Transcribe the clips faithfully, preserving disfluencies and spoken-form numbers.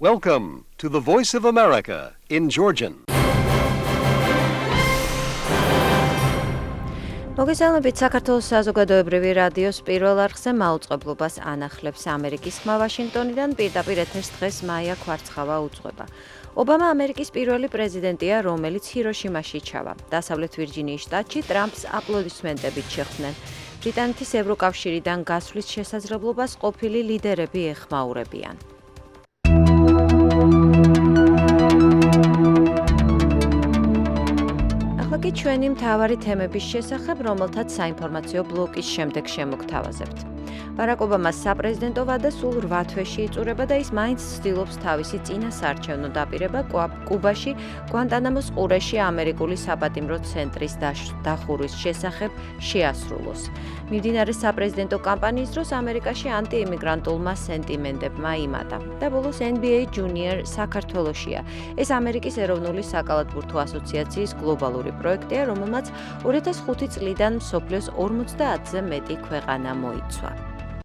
Welcome to the Voice of America in Georgian. მოგესალმებით საქართველოს საზოგადოებრივი რადიოს პირველ არხზე მაუწყებლობას ანახლებს ამერიკის ხმა ვაშინგტონიდან პირდაპირ ეთერს დღეს მაია კვარცხავა უძღვება. ობამა ამერიკის პირველი პრეზიდენტია, რომელიც ჰიროშიმაში ჩავა. დასავლეთ ვირჯინიის შტატში ტრამპს აპლოდისმენტებით შეხვდნენ. ბრიტანეთის ევროკავშირიდან გასვლის შესაძლებლობას ყოფილი ლიდერები ეხმაურებიან. ახლა კი ჩვენი მთავარი თემების შესახებ, რომელთაც საინფორმაციო ბლოკის შემდეგ შემოგთავაზებთ. ბარაკ ობამას საპრეზიდენტო ვადა სულ რვა თვეში იწურება და ის მაინც ცდილობს თავისი წინასაარჩევნო დაპირება კუბაში, გვანტანამოს ყურეში ამერიკული საპატიმრო ცენტრის დახურვის შესახებ შეასრულოს. მიმდინარე საპრეზიდენტო კამპანიის დროს ამერიკაში ანტიიმიგრანტულმა სენტიმენტებმა იმატა და ბოლოს ენ ბი ეი Junior საქართველოშია. ეს ამერიკის ეროვნული საკალათბურთო ასოციაციის გლობალური პროექტია, რომელმაც ორი ათას ხუთი წლიდან მსოფლიოს ორმოცდაათზე მეტი ქვეყანა მოიცვა.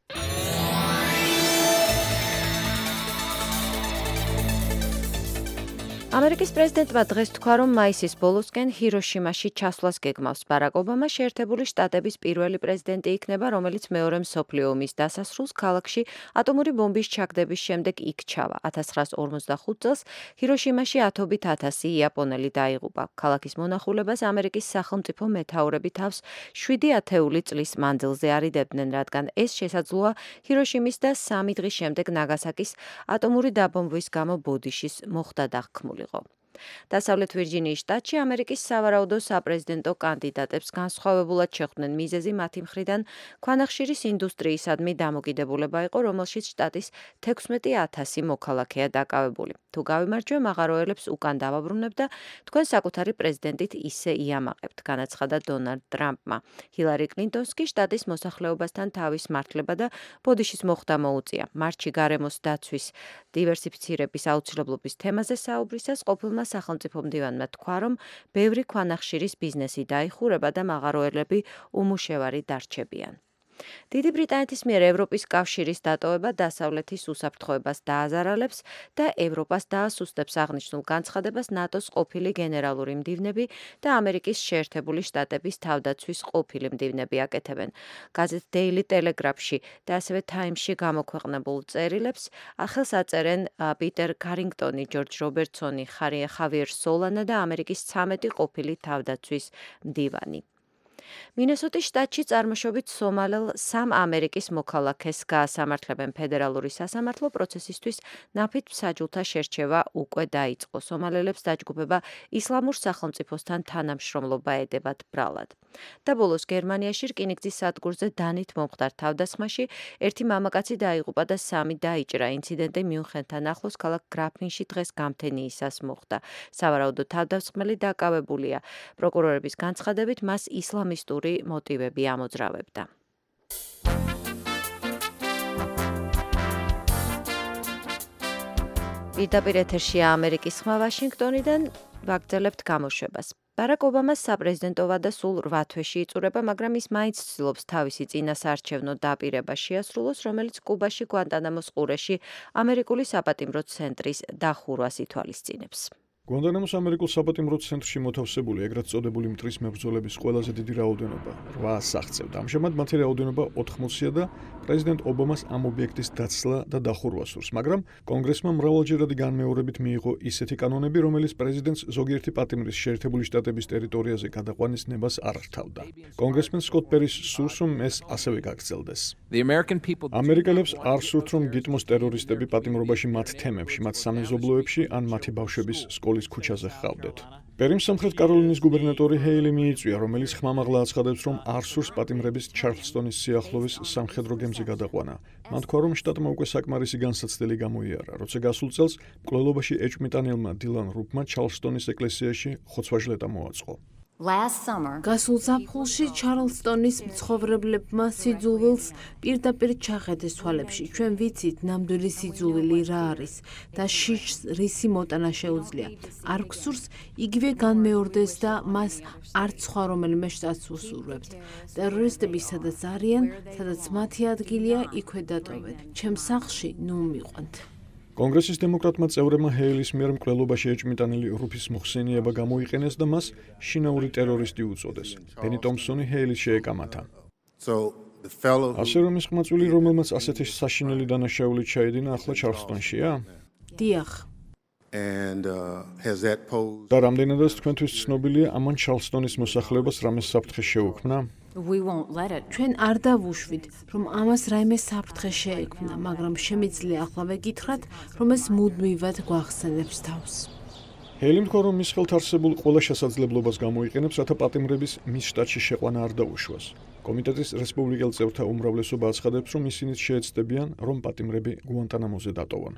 ამერიკის პრეზიდენტმა დღეს თქვა, რომ მაისის ბოლოსკენ ჰიროშიმაში ჩასვლას გეგმავს. ბარაკ ობამა შეერთებული შტატების პირველი პრეზიდენტი იქნება, რომელიც მეორე მსოფლიო ომის დასასრულს ქალაქში ატომური ბომბის ჩაგდების შემდეგ იქ ჩავა. ათას ცხრაას ორმოცდახუთ წელს ჰიროშიმაში ათობით ათასი იაპონელი დაიღუპა. ქალაქის მონახულებას ამერიკის სახელმწიფო მეთაურები თავს შვიდი ათეული წლის მანძილზე არიდებდნენ, რადგან ეს შესაძლოა ჰიროშიმის და სამი დღის შემდეგ ნაგასაკის ატომური დაბომბვის გამო ბოდიშის მოხდა დახმული. დასავლეთ ვირჯინიის შტატში ამერიკის სავარაუდო საპრეზიდენტო კანდიდატებს განსხვავებულად შეხვდნენ. მიზეზი მათი მხრიდან ქვანახშირის ინდუსტრიისადმი დამოკიდებულება იყო, რომელშიც შტატის თექვსმეტი ათასი მოქალაქეა დაკავებული. თუ გავიმარჯვე, მაღაროელებს უკან დავაბრუნებ და თქვენ საკუთარი პრეზიდენტით ისე იამაყებთ, განაცხადა დონალდ ტრამპმა. ჰილარი კლინტონს კი შტატის მოსახლეობასთან თავის მართლება და ბოდიშის მოხდა მოუწია. მარტში გარემოს დაცვის დივერსიფიცირების აუცილებლობის თემაზე საუბრისას ყოფილმა სახელმწიფო მდივანმა თქვა, რომ ბევრი ქვანახშირის ბიზნესი დაიხურება და მაღაროელები უმუშევარი დარჩებიან. დიდი ბრიტანეთის მიერ ევროპის კავშირის დატოვება დასავლეთის უსაფრთხოებას დააზარალებს და ევროპას დაასუსტებს აღნიშნულ განცხადებას ნატოს ყოფილი გენერალური მდივნები და ამერიკის შეერთებული შტატების თავდაცვის ყოფილი მდივნები აკეთებენ. გაზეთ Daily Telegraph-ში და ასევე Times-ში გამოქვეყნებულ წერილებს ახალს აწერენ პიტერ კარინგტონი, ჯორჯ რობერტსონი, ხავიერ სოლანა და ამერიკის ცამეტი ყოფილი თავდაცვის მდივანი. მინესოტის შტატში წარმოშობით სომალელ სამ ამერიკის მოქალაქეს გაასამართლებენ. ფედერალური სასამართლო პროცესისთვის ნაფით მსაჯულთა შერჩევა უკვე დაიწყო. სომალელებს დაჯგუფება ისლამურ სახელმწიფოსთან თანამშრომლობა ედებათ ბრალად. და ბოლოს გერმანიაში რკინიგზის სადგურზე დანით მომხდარ თავდასხმაში ერთი მამაკაცი დაიღუპა და სამი დაიჭრა. ინციდენტი მიუნხენთან ახლოს ქალაქ გრაფინში დღეს გამთენიისას მოხდა. სავარაუდო თავდასხმელი დაკავებულია. პროკურორების განცხადებით მას ისლამისტური მოტივები ამოძრავებდა. პირდაპირ ეთერშია ამერიკის ხმა ვაშინგტონიდან, ვაგრძელებთ გამოშვებას. ბარაკ ობამას საპრეზიდენტო ვადა სულ რვა თვეში იწურება, მაგრამ ის მაინც ცდილობს თავისი წინასაარჩევნო დაპირება შეასრულოს, რომელიც კუბაში გვანტანამოს ყურეში ამერიკული საპატიმრო ცენტრის დახურვას ითვალისწინებს. გვანტანამოს ამერიკულ საპატიმრო ცენტრში მოთავსებული ეგრეთ წოდებული მტრის მებრძოლების ყველაზე დიდი რაოდენობა რვაას აღწევდა. ამჟამად მათი რაოდენობა ოთხმოცია და პრეზიდენტ ობამას ამ ობიექტის დაცლა და დახურვა სურს, მაგრამ კონგრესმა მრავალჯერადი განმეორებით მიიღო ისეთი კანონები, რომელიც პრეზიდენტს ზოგიერთი პატიმრის შეერთებული შტატების ტერიტორიაზე გადაყვანის ნებას არ რთავდა. კონგრესმენ სკოტ პერის სურს, რომ ეს ასევე გაგრძელდეს. ამერიკელებს არ სურთ, რომ გიტმოს ტერორისტები პატიმრობაში მათ თემებში, მათ სამეზობლოებში ან მათი ბავშვების სკოლის ქუჩაზე ჰყავდეთ. პერიმ სამხრეთ კაროლინის გუბერნატორი ჰეილი მიიწვია, რომელიც ხმამაღლა აცხადებს, რომ არ სურს პატიმრების ჩარლსტონის სიახლოვის სამხედრო გემზე გადაყვანა. მან თქვა, რომ შტატმა უკვე საკმარისი განსაცდელი გამოიარა, როცა გასულ წელს მკვლელობაში ეჭვმიტანილმა დილან რუფმა ჩარლსტონის ეკლესიაში ხოცვა-ჟლეტა მოაწყო. გასულ ზაფხულში ჩარლსტონის მცხოვრებლებმა სიძულვილს პირდაპირ ჩახედეს თვალებში. ჩვენ ვიცით, ნამდვილი სიძულვილი რა არის და შიშს რისი მოტანა შეუძლია. არ გვსურს იგივე განმეორდეს და მას არც სხვა რომელიმე შტატს უსურვებთ. ტერორისტები სადაც არიან, სადაც მათი ადგილია, იქვე დატოვეთ. ჩემს სახლში ნუ მიყვანთ. კონგრესის დემოკრატმა წევრებმა ჰეილის მიერ მკვლელობაში ეჭვმიტანილი რუფის მოხსენიება გამოიყენეს და მას შინაური ტერორისტი უწოდეს. ბენი ტომპსონი ჰეილის შეეკამათა. ასე რომ ის ხმაწვილი, რომელმაც ასეთი საშინელი დანაშაული ჩაედინა, ახლა ჩარლსტონშია? დიახ. და რამდენადაც თქვენთვის ცნობილია, ამან ჩარლსტონის მოსახლეობას რამე საფრთხე შეუქმნა? ჩვენ არ დავუშვით, რომ ამას რაიმე საფრთხე შეექმნა, მაგრამ შემიძლია ახლა ვეკითხრათ, რომ ეს მუდმივად გვახსენებს თავს. ჰეილი მთქვა, რომ მის ხელთ არსებულ ყველა შესაძლებლობას გამოიყენებს, რათა პატიმრების მის შტატში შეყვანა არ დაუშვას. კომიტეტის რესპუბლიკელ წევრთა უმრავლესობა აცხადებს, რომ ისინიც შეეცდებიან, რომ პატიმრები გუანტანამოზე დატოვონ.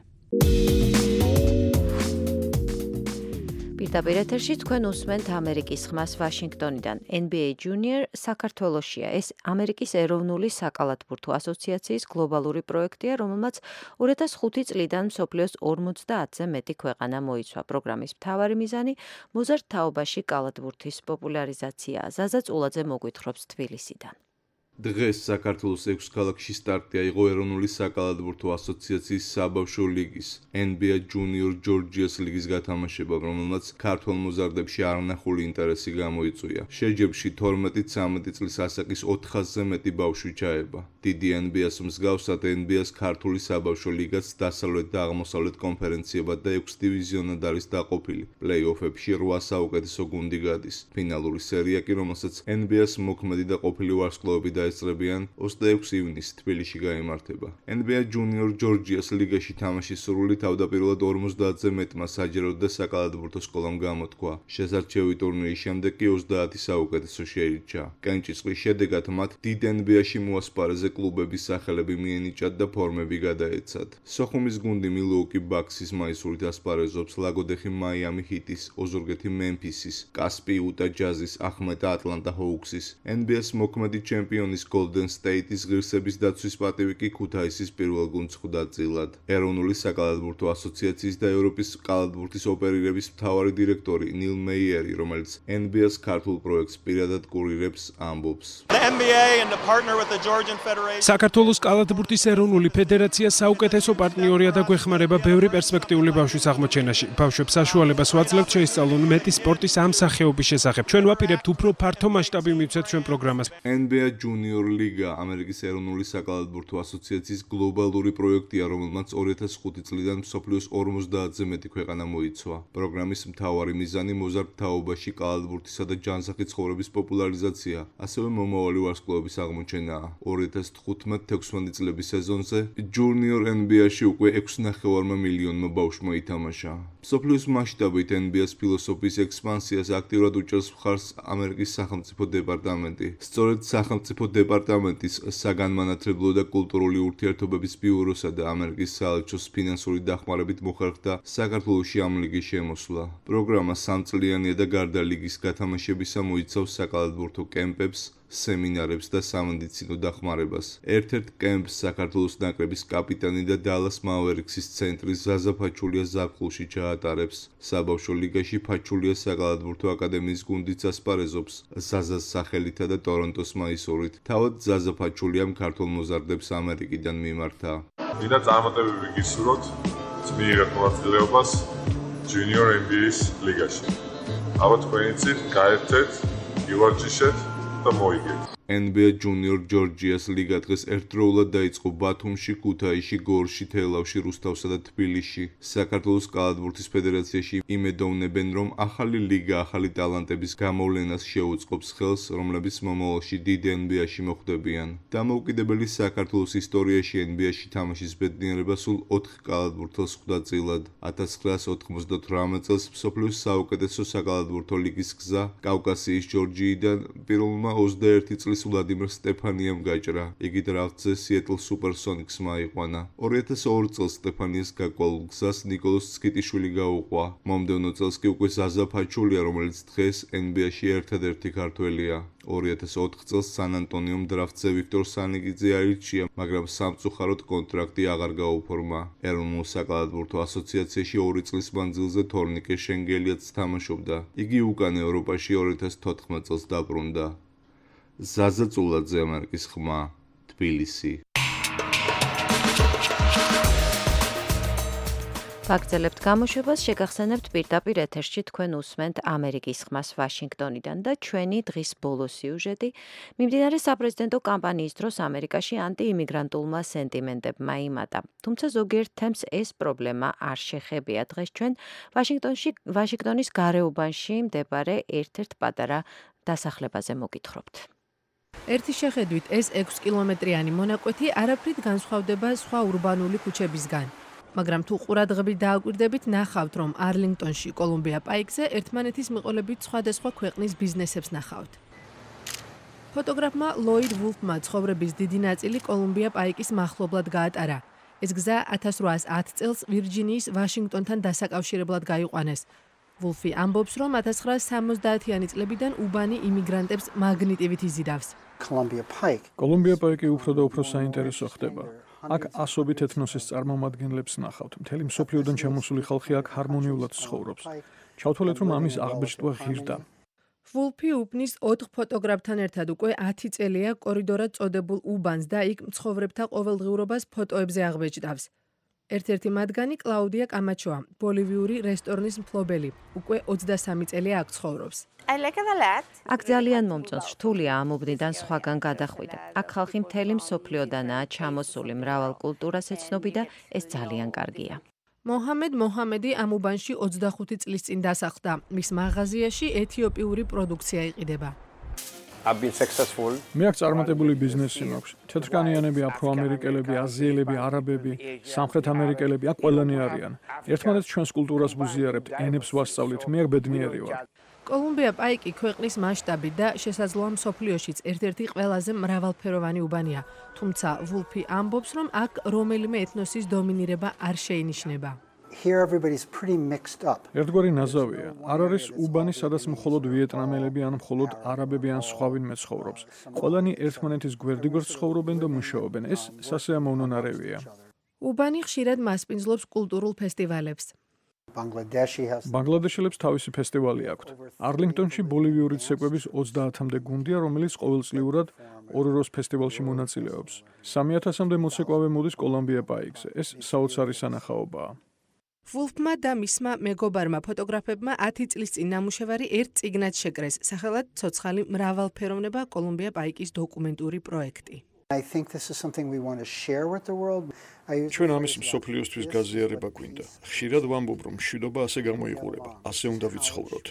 პირდაპირ ეთერში თქვენ უსმენთ ამერიკის ხმას ვაშინგტონიდან. ენ ბი ეი Junior საქართველოშია. ეს ამერიკის ეროვნული საკალათბურთო ასოციაციის გლობალური პროექტია, რომელმაც ორი ათას ხუთი წლიდან მსოფლიოს ორმოცდაათზე მეტი ქვეყანა მოიცვა. პროგრამის მთავარი მიზანი მოზარდ თაობაში კალათბურთის პოპულარიზაციაა. ზაზა წულაძე მოგვითხრობს თბილისიდან. დღეს საქართველოს ექვს ქალაქში სტარტი აიღო ეროვნული საკალათბურთო ასოციაციის საბავშვო ლიგის ენ ბი ეი Junior Georgia's ლიგის გათამაშება, რომელმაც ქართველ მოზარდებში არნახული ინტერესი გამოიწვია. შეჯიბრში თორმეტი ცამეტი წლის ასაკის ოთხ ათასზე მეტი ბავშვი ჩაება. დიდი ენ ბი ეის მსგავსად ენ ბი ეის ქართული საბავშვო ლიგაც დასავლეთ და აღმოსავლეთ კონფერენციებად და ექვს დივიზიონად არის დაყოფილი. პლეი-ოფებში რვა საუკეთესო გუნდი გადის. ფინალური სერია კი, რომელსაც ენ ბი ეის მოქმედი და ყოფილი ვარსკვლავები დაესწრებიან, ოცდაექვსი ივნისს თბილისში გაიმართება. ენ ბი ეი Junior Georgia's ლიგაში თამაშის სურვილი თავდაპირველად ორმოცდაათზე მეტმა საჯარო და საკალათბურთო სკოლამ გამოთქვა. შესარჩევი ტურნირის შემდეგ კი ოცდაათი საუკეთესო შეირჩა. კენჭისყრის შედეგად მათ დიდ ენ ბი ეიში მოასპარეზე კლუბების სახელები მიენიჭათ და ფორმები გადაეცათ. სოხუმის გუნდი მილუოკი ბაქსის მაისურით ასპარეზობს ლაგოდეხი მაიამი ჰიტის, ოზურგეთი მემფისის, კასპი იუტა ჯაზის, ახმეტა ატლანტა ჰოუქსის, ენ ბი ეის მოქმედი ჩემპიონის Golden State-ის ღირსების დაცვის პატივი კი ქუთაისის პირველ გუნდს ხვდა წილად. ეროვნული საკალათბურთო ასოციაციის და ევროპის კალათბურთის ოპერირების მთავარი დირექტორი ნილ მეიერი, რომელიც ენ ბი ეის ქართულ პროექტს პირადად კურირებს, ამბობს. საქართველოს კალათბურთის ეროვნული ფედერაცია საუკეთესო პარტნიორია და გვეხმარება ბევრი პერსპექტიული ბავშვის აღმოჩენაში. ბავშვებს საშუალებას ვაძლევთ შეისწავლონ მეტი სპორტის ამ სახეობის შესახებ. ჩვენ ვაპირებთ უფრო ფართო მასშტაბი მივცეთ ჩვენ პროგრამას. ენ ბი ეი Junior ლიგა ამერიკის ეროვნული საკალათბურთო ასოციაციის გლობალური პროექტია, რომელმაც ორი ათას ხუთი წლიდან მსოფლიოს ორმოცდაათზე მეტი ქვეყანა მოიცვა. პროგრამის მთავარი მიზანი მოზარდ თაობაში კალათბურთისა და ჯანსაღი ცხოვრების პოპულარიზაცია, ასევე მომავალი ვარსკვლავების აღმოჩენაა. ორი ათას თხუთმეტ თექვსმეტი წლების სეზონზე Junior ენ ბი ეიში უკვე ექვს ნახევარმა მილიონმა ბავშვმა ითამაშა. მსოფლიოს მასშტაბით ენ ბი ეის ფილოსოფიის ექსპანსიას აქტიურად უჭერს მხარს ამერიკის სახელმწიფო დეპარტამენტი. სწორედ სახელმწიფო დეპარტამენტის საგანმანათლებლო და კულტურული ურთიერთობების ბიუროსა და ამერიკის საელჩოს ფინანსური დახმარებით მოხერხდა საქართველოში ამ ლიგის შემოსვლა. პროგრამა სამწლიანია და გარდა ლიგის გათამაშებისა მოიცავს საკალათბურთო კემპებს, სემინარებს და სამედიცინო დახმარებას. ერთ-ერთ კემპს საქართველოს ნაკრების კაპიტანი და დალას მავერიქსის ცენტრის ზაზა ფაჩულია ზაფხულში ჩაატარებს. საბავშვო ლიგაში ფაჩულია საკალათბურთო აკადემიის გუნდიც ასპარეზობს ზაზას სახელითა და ტორონტოს მაისურით. თავად ზაზა ფაჩულიამ ქართულ მოზარდებს ამერიკიდან მიმართა. მინდა წარმატებები გისურვოთ ძლიერ მონაწილეობას Junior ენ ბი ეის ლიგაში. აბა თქვენი წით გაერთეთ, ივარჯიშეთ და მოიგეთ. ენ ბი ეი Junior Georgia's ლიგა დღეს ერთდროულად დაიწყო ბათუმში, ქუთაისში, გორში, თელავში, რუსთავსა და თბილისში. საქართველოს კალათბურთის ფედერაციაში იმედოვნებენ, რომ ახალი ლიგა ახალი ტალანტების გამოვლენას შეუწყობს ხელს, რომლებიც მომავალში დიდ ენ ბი ეიში მოხვდებიან. დამოუკიდებელი საქართველოს ისტორიაში ენ ბი ეიში თამაშის ბედნიერება სულ ოთხ კალათბურთელს ხვდა წილად. ათას ცხრაას ოთხმოცდათვრამეტ წელს მსოფლიოს საუკეთესო საკალათბურთო ლიგის გზა კავკასიის ჯორჯიიდან პირველმა ოცდაერთი წლის ვლადიმერ სტეფანიამ გაჭრა. იგი დრაფტზე Seattle Supersonics-მა აიყვანა. ორი ათას ორი წელს სტეფანიას გაკვალულ გზას ნიკოლოზ ცკიტიშვილი გაუყვა. მომდევნო წელს კი უკვე ზაზა ფაჩულია, რომელიც დღეს ენ ბი ეიში ერთადერთი ქართველია. ორი ათას ოთხ წელს სან-ანტონიომ დრაფტზე ვიქტორ სანიგიძე აირჩია, მაგრამ სამწუხაროდ კონტრაქტი აღარ გაუფორმა. ეროვნულ საკალათბურთო ასოციაციაში ორი წლის მანძილზე თორნიკე შენგელიაც თამაშობდა. იგი უკან ევროპაში ორი ათას თოთხმეტ წელს დაბრუნდა. ზაზა წულაძე, ამერიკის ხმა, თბილისი. ვაგრძელებთ გამოშვებას, შეგახსენებთ პირდაპირ ეთერში თქვენ უსმენთ ამერიკის ხმას ვაშინგტონიდან და ჩვენი დღის ბოლო სიუჟეტი მიმდინარე საპრეზიდენტო კამპანიის დროს ამერიკაში ანტიიმიგრანტულმა სენტიმენტებმა იმატა. თუმცა ზოგიერთ თემს ეს პრობლემა არ შეხებია. დღეს ჩვენ ვაშინგტონში ვაშინგტონის გარეუბანში მდებარე ერთ-ერთ პატარა დასახლებაზე მოგითხრობთ. ერთი შეხედვით ეს ექვსი კილომეტრიანი მონაკვეთი არაფრით განსხვავდება სხვა ურბანული ქუჩებისგან. მაგრამ თუ ყურადღებით დააკვირდებით, ნახავთ, რომ არლინგტონში, კოლუმბია პაიკზე ერთმანეთის მიყოლებით სხვადასხვა ქვეყნის ბიზნესებს ნახავთ. ფოტოგრაფმა ლოიდ ვულფმა ცხოვრების დიდი ნაწილი კოლუმბია პაიკის მახლობლად გაატარა. ეს გზა ათას რვაას ათი წელს ვირჯინიის ვაშინგტონთან დასაკავშირებლად გაიყვანეს. ვულფი ამბობს, რომ ათას ცხრაას სამოცდაათიანი წლებიდან უბანი იმიგრანტებს მაგნიტივით იზიდავს. კოლუმბია პაიკი უფრო და უფრო საინტერესო ხდება. აქ ასობით ეთნოსის წარმომადგენლებს ნახავთ. მთელი მსოფლიოდან ჩამოსული ხალხი აქ ჰარმონიულად ცხოვრობს. ჩავთვალეთ, რომ ამის აღბეჭდვა ღირდა. ვულფი უბნის ოთხ ფოტოგრაფთან ერთად უკვე ათი წელია კორიდორად წოდებულ უბანს და იქ მცხოვრებთა ყოველდღიურობას ფოტოებზე აღბეჭდავს. ერთ-ერთი მათგანი კლაუდია კამაჩოა, ბოლივიური რესტორნის მფლობელი. უკვე ოცდასამი წელია აქ ცხოვრობს. აქ ძალიან მომწონს, რთულია ამ უბნიდან სხვაგან გადახვიდე. აქ ხალხი მთელი მსოფლიოდანაა ჩამოსული, მრავალ კულტურას ეცნობი და ეს ძალიან კარგია. მოჰამედ მოჰამედი ამ უბანში ოცდახუთი წლის წინ დასახლდა. მის მაღაზიაში ეთიოპიური პროდუქცია იყიდება. მე აქ წარმატებული ბიზნესი მაქვს. თეთრკანიანები, აფროამერიკელები, აზიელები, არაბები, სამხრეთ ამერიკელები აქ ყველანი არიან. ერთმანეთს ჩვენს კულტურას ვუზიარებთ, ენებს ვასწავლით, მე აქ ბედნიერი ვარ. კოლუმბია პაიკი ქვეყნის მასშტაბით და შესაძლოა მსოფლიოშიც ერთ-ერთი ყველაზე მრავალფეროვანი უბანია. თუმცა ვულფი ამბობს, რომ აქ რომელიმე ეთნოსის დომინირება არ შეინიშნება. ერთგვარი ნაზავია. არ არის უბანი, სადაც მხოლოდ ვიეტნამელები ან მხოლოდ არაბები ან სხვა ვინმე ცხოვრობს. ყველანი ერთმანეთის გვერდიგვერდ ცხოვრობენ და მუშაობენ. ეს სასიამოვნო ნარევია. უბანი ხშირად მასპინძლობს კულტურულ ფესტივალებს. ბანგლადეშელებს თავისი ფესტივალი აქვთ. არლინგტონში ბოლივიური ცეკვების ოცდაათამდე გუნდია, რომელიც ყოველწლიურად ოროროს ფესტივალში მონაწილეობს. სამი ათასამდე მოცეკვავე მოდის კოლუმბია პაიკზე. ეს საოცარი სანახაობაა. ვულფმა და მისმა მეგობარმა ფოტოგრაფებმა ათი წლის წინ ნამუშევარი ერთ წიგნად შეკრეს, სახელად ცოცხალი მრავალფეროვნება კოლუმბია პაიკის დოკუმენტური პროექტი. ჩვენ ამის მსოფლიოსთვის გაზიარება გვინდა. ხშირად ვამბობ, რომ მშვიდობა ასე გამოიყურება, ასე უნდა ვიცხოვროთ.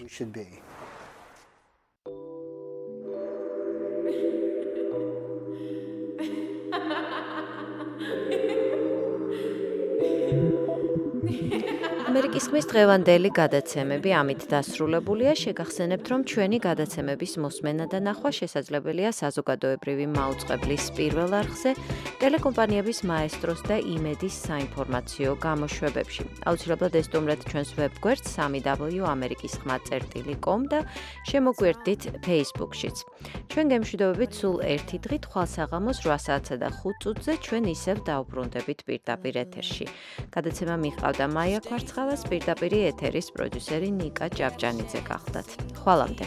ამერიკის ხმის დღევანდელი გადაცემები ამით დასრულებულია. შეგახსენებთ, რომ ჩვენი გადაცემების მოსმენა და ნახვა შესაძლებელია საზოგადოებრივი მაუწყებლის პირველ არხზე, ტელეკომპანიების მაესტროს და იმედის საინფორმაციო გამოშვებებში. აუცილებლად ესტუმრეთ ჩვენს ვებგვერდს სამი დაბლიუ ამერიკის ხმა წერტილი კომ და შემოგვიერთდით Facebook-შიც. ჩვენ გემშვიდობებით სულ ერთი დღით ხვალსაღამოს რვა საათსა და ხუთ წუთზე ჩვენ ისევ დავბრუნდებით პირდაპირ ეთერში. გადაცემა მიჰყავდა მაია ქვარცხალას, პირდაპირი ეთერის პროდიუსერი ნიკა ჭავჭანიძე გახლდათ. ხვალამდე.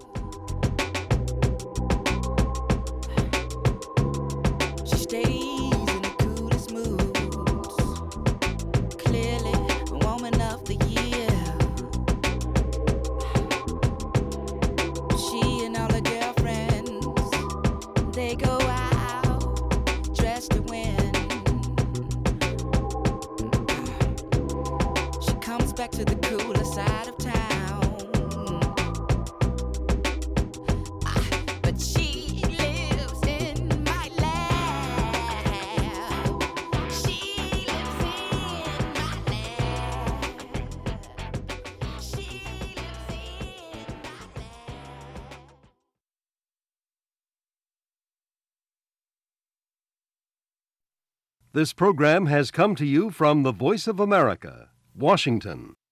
Back to the cooler side of town. Ah, but she lives in my lab. She lives in my lab. She lives in my lab. This program has come to you from the Voice of America, Washington.